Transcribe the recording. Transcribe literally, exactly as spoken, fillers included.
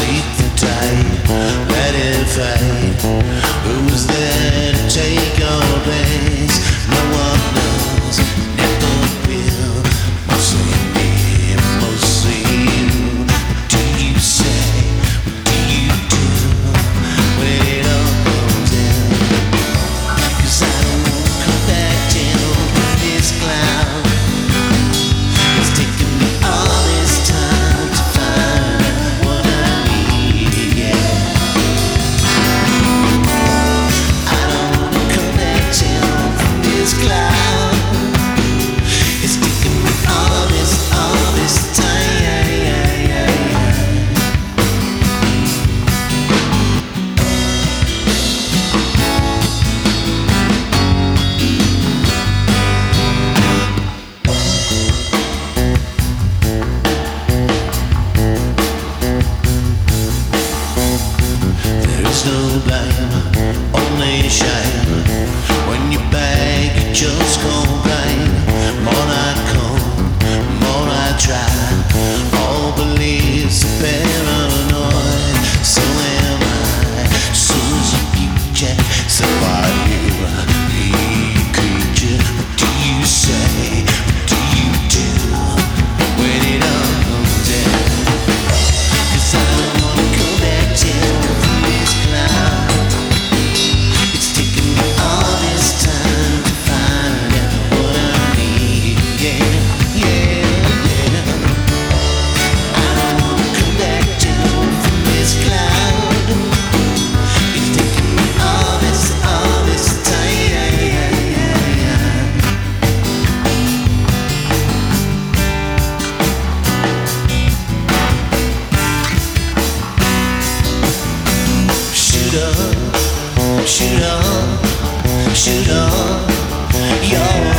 sleep the tight, let it fade. Who's there to take your place? No one knows, never will. Mostly me, mostly you. What do you say? What do you do when it all comes in? 'Cause I don't wanna come back down from this cloud. It's taken me all this time to find out what I need, yeah. I don't wanna come back down from this cloud. It's taken me all this, all this time, yeah, yeah, yeah, yeah. There is no blame, only shame. When you beg, you just complain. More I come, more I try. All beliefs are paranoid. So am I. So is your future. So are you. Be a creature. What do you say? What do you do when it all comes down? 'Cause I don't wanna go back down from this cloud. It's taken me all this time to find out what I need. Yeah, yeah, yeah. I don't wanna come back down from this cloud. It's taken me all this, all this time. Yeah, yeah, yeah, yeah. Shoot up, shoot up, shoot up, your